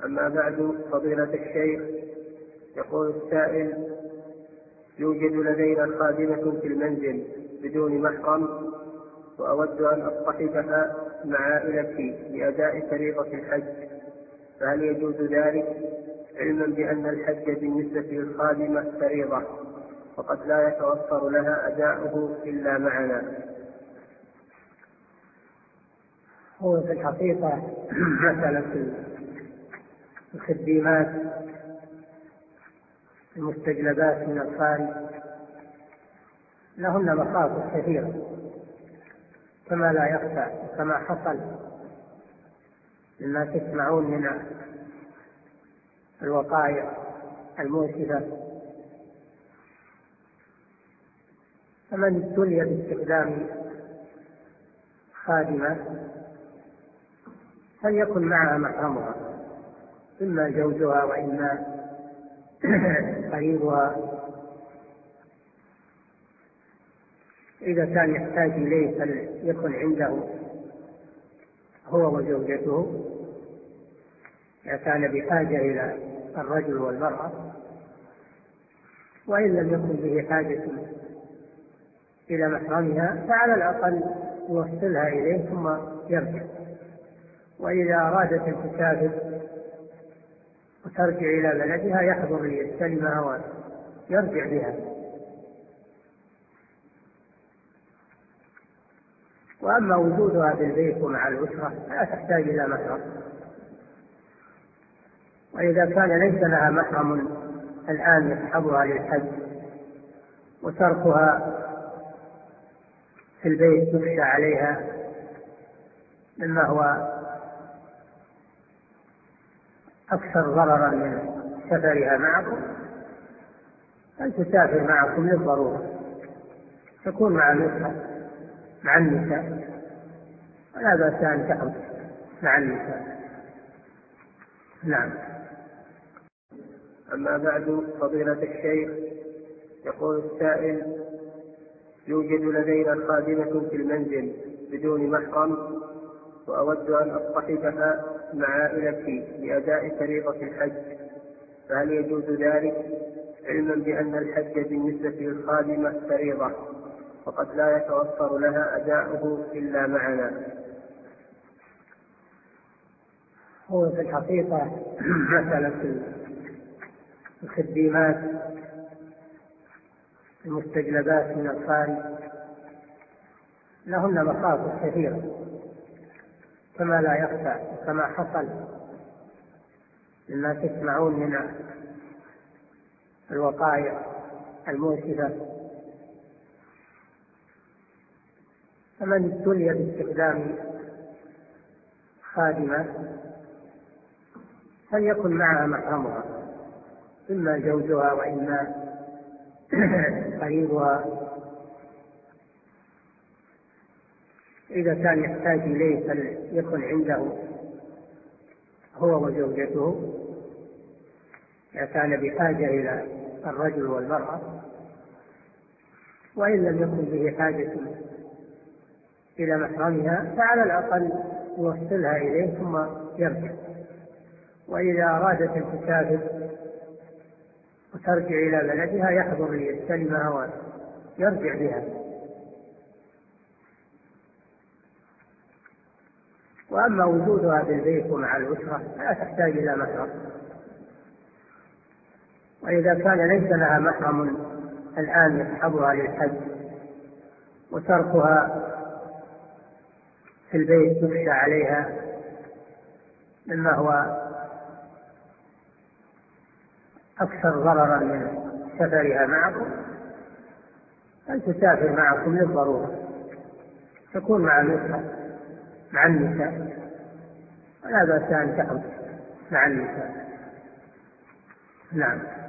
أما بعد، فضيلة الشيخ، يقول السائل: يوجد لدينا خادمة في المنزل بدون محرم، وأود أن أصطحبها مع عائلتي لأداء فريضة الحج، فهل يجوز ذلك، علما بأن الحج بالنسبة للخادمة فريضة وقد لا يتوفر لها أداؤه إلا معنا؟ هو في الحقيقة مسألة الخديمات المستجلبات من الخارج لهن مخاطر كثيرة كما لا يخفى، كما حصل مما تسمعون من الوقائع المؤسفة. فمن ابتلي باستخدام خادمة فليكن معها محرمها، إما زوجها وإما قريبها. إذا كان يحتاج إليه فليكن عنده هو وزوجته، إذا كان بحاجة إلى الرجل والمرأة. وإن لم يكن به حاجة إلى محرمها فعلى الأقل يوصلها إليه ثم يرجع. وإذا أرادت أن تسافر وترجع إلى بلدها يحضر ليستلمها ويرجع بها. وأما وجودها في البيت ومع الأسرة فلا تحتاج إلى محرم. وإذا كان ليس لها محرم الآن يصحبها للحج وتركها في البيت يخشى عليها مما هو أكثر ضررا من سفرها معكم، أن تسافر معكم للضرورة، تكون مع الأسرة مع النساء، ولا بأس أن تخرج مع النساء. نعم. أما بعد، فضيلة الشيخ، يقول السائل: يوجد لدينا خادمة في المنزل بدون محرم، وأود أن أصطحبها مع عائلتي لأداء فريضة الحج، فهل يجوز ذلك، علما بأن الحج بالنسبة للخادمة فريضة وقد لا يتوفر لها أداؤه إلا معنا؟ هو في الحقيقة مسألة الخديمات المستجلبات من الخارج لهن مخاطر كثيرة كما لا يخفى، كما حصل مما تسمعون من الوقائع المؤسفة. فمن ابتلي باستخدام خادمة فليكن معها محرمها، إما زوجها وإما قريبها. إذا كان يحتاج إليه فليكن عنده هو وزوجته، إذا كان بحاجة إلى الرجل والمرأة. وإن لم يكن به حاجة إلى محرمها فعلى الأقل يوصلها إليه ثم يرجع. وإذا أرادت أن تسافر وترجع إلى بلدها يحضر ليستلمها ويرجع بها. وأما وجودها في البيت ومع الأسرة فلا تحتاج إلى محرم. وإذا كان ليس لها محرم الآن يصحبها للحج وتركها في البيت يخشى عليها مما هو أكثر ضررا من سفرها معكم، أن تسافر معكم للضرورة، تكون مع الأسرة مع النساء، ولا بأس أن تخرج مع النساء. نعم.